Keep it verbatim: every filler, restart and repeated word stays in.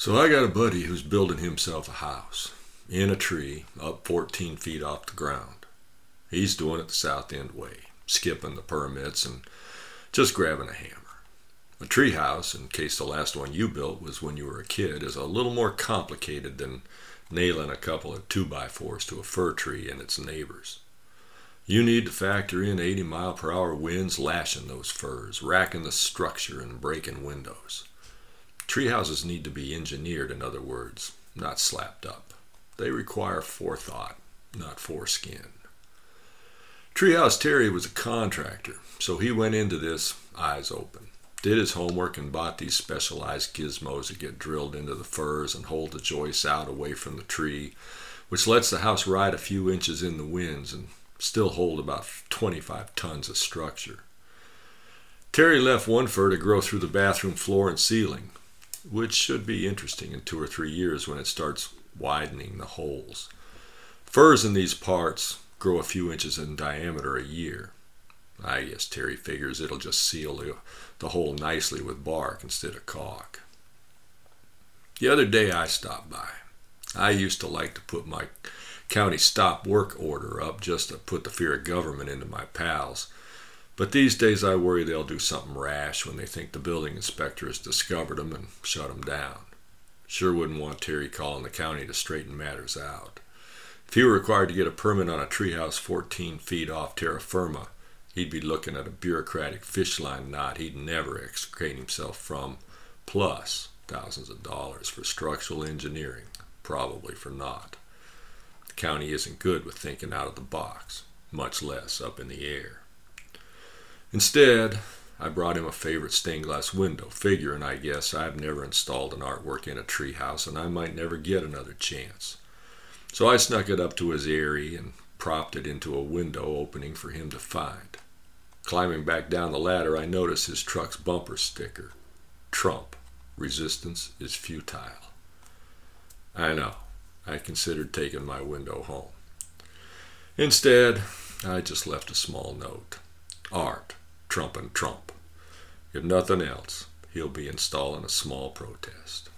So I got a buddy who's building himself a house in a tree up fourteen feet off the ground. He's doing it the South End way, skipping the permits and just grabbing a hammer. A tree house, in case the last one you built was when you were a kid, is a little more complicated than nailing a couple of two by fours to a fir tree and its neighbors. You need to factor in eighty mile per hour winds lashing those firs, racking the structure and breaking windows. Tree houses need to be engineered, in other words, not slapped up. They require forethought, not foreskin. Treehouse Terry was a contractor, so he went into this eyes open, did his homework and bought these specialized gizmos that get drilled into the firs and hold the joists out away from the tree, which lets the house ride a few inches in the winds and still hold about twenty-five tons of structure. Terry left one fir to grow through the bathroom floor and ceiling, which should be interesting in two or three years when it starts widening the holes. Firs in these parts grow a few inches in diameter a year. I guess Terry figures it'll just seal the, the hole nicely with bark instead of caulk. The other day I stopped by. I used to like to put my county stop work order up just to put the fear of government into my pals. But these days I worry they'll do something rash when they think the building inspector has discovered them and shut them down. Sure wouldn't want Terry calling the county to straighten matters out. If he were required to get a permit on a treehouse fourteen feet off terra firma, he'd be looking at a bureaucratic fish line knot he'd never extricate himself from, plus thousands of dollars for structural engineering, probably for naught. The county isn't good with thinking out of the box, much less up in the air. Instead, I brought him a favorite stained glass window, figuring, I guess, I've never installed an artwork in a treehouse and I might never get another chance. So I snuck it up to his eyrie and propped it into a window opening for him to find. Climbing back down the ladder, I noticed his truck's bumper sticker. Trump. Resistance is futile. I know. I considered taking my window home. Instead, I just left a small note. Art, Trump and Trump. If nothing else, he'll be installing a small protest.